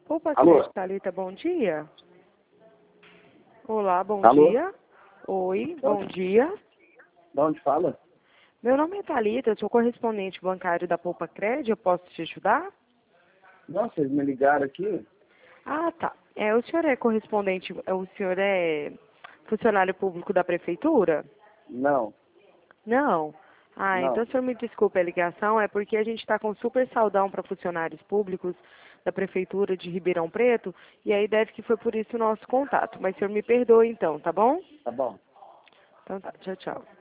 Opa, Alô? Thalita, bom dia. Olá, bom Alô? dia. Oi, bom dia. De onde fala? Meu nome é Thalita, eu sou correspondente bancário da Poupa Cred, eu posso te ajudar? Nossa, vocês me ligaram aqui? Ah, tá. O senhor é correspondente, o senhor é funcionário público da prefeitura? Não, Não. Ah, então não. o senhor me desculpe a ligação, é porque a gente está com super saldão para funcionários públicos da prefeitura de Ribeirão Preto, e aí deve que foi por isso o nosso contato. Mas o senhor me perdoe então, tá bom? Tá bom. Então tá, tchau, tchau.